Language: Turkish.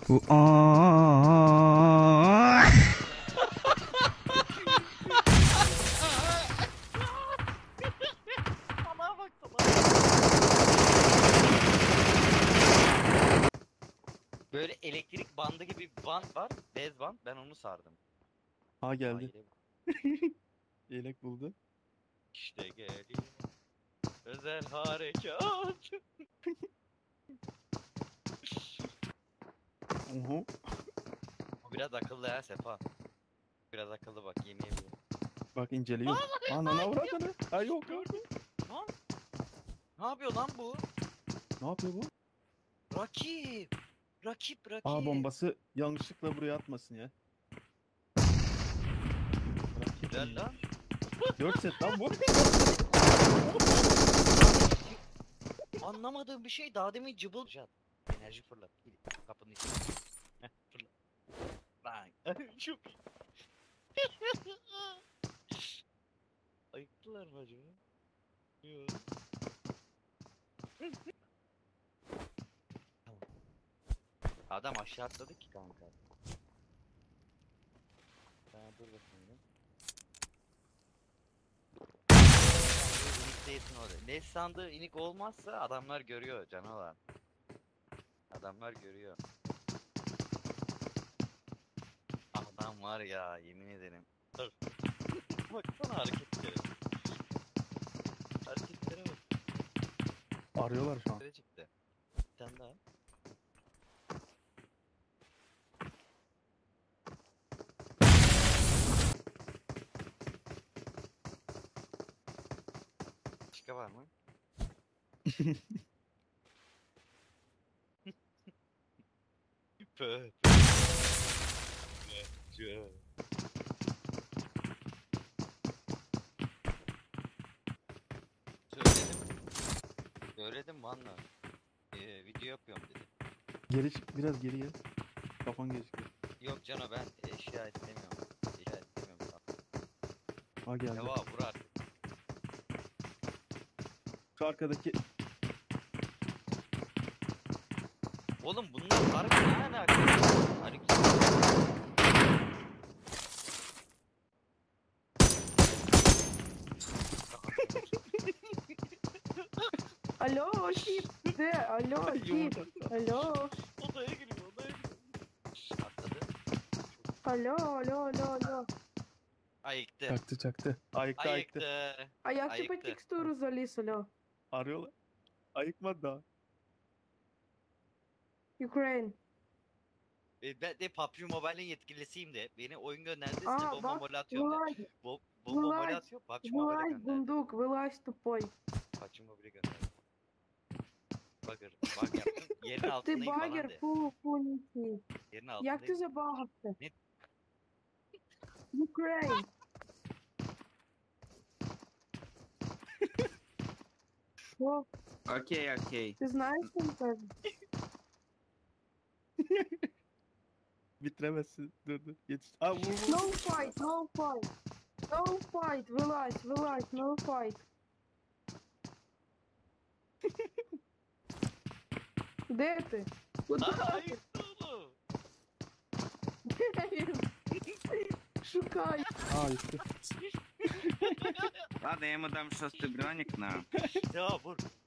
Salağa bak salağa. Böyle elektrik bandı gibi bir bant var. Bez bant. Ben onu sardım. Ha geldi. Hayır. Yelek buldu. İşte geliyor. Özel harekat. Oho. O biraz akıllı ha Sefa. Biraz akıllı bak yemin ediyorum. Bak inceliyor. Ana ne avradını? Ha yok yok. Lan. Ne yapıyor lan bu? Ne yapıyor bu? Rakip. Rakip. Aa bombası yanlışlıkla buraya atmasın ya. Güzel lan. 4 set lan bu. Anlamadığım bir şey daha demin cıbıl. Enerji fırlat. Kapının içine. Heh, fırlat. Lan. Çok iyi. Ayıktılar mı acaba? Yok. Tamam. Adam aşağı atladı ki kanka. Dur bakayım. İnik değilsin orada. Ne sandığı inik olmazsa adamlar görüyor canavar. Adamlar görüyor. Adam var ya yemin ederim. Dur. Baksana hareketlere. Hareketlere bak. Arıyorlar şu an. Nereye çıktı? Bir tane daha. Başka var mı? Pö. Pö. Söyledim valla. Video yapıyorum dedi. Geri çık biraz geri gel. Kafan gözüküyor. Yok Cano ben eşya istemiyorum. Eşya istemiyorum. Ha geldi. Neva vur artık. Şu arkadaki Oğlum bunlar harbi ne alaka? Hareket. Alo Şip. De. Alo Şip. yumurta. Alo. Odaya giriyor odaya giriyor. Atladı. Alo alo alo alo. Ayıktı. Çaktı. Ayıktı. Ayıktı. А як ти по Ayıktı. текстуру заліз, alo? Arıyorlar. Ayıkmadı daha. Ukraine. Ben de PUBG Mobile'in yetkilisiyim de. Beni oyun gönderdi size Aa bomba bak. mola atıyor de. Вылазь. Bomba mola Vılay. atıyor. PUBG Mobile'e Вылазь, gönderdi. бундук, вылазь, тупой. PUBG Mobile'e gönderdi. Bagger. Bug yaptım. Yerin Ти altındayım falan багер, de. фу, ніці. Yerin Як ти altındayım. забагався? Не- Ukraine. Що? Окей. Ти знаєш, що він каже? Bitiremezsin. Dur. Yetiş. Aa vur. No fight, no fight. No fight, вилазь, no fight. Де ти? Куди Aa, ти? ayıktı oğlum. Шукай. Aa yıktı. Ладно, я ему дам шостый броник на. Ya vur.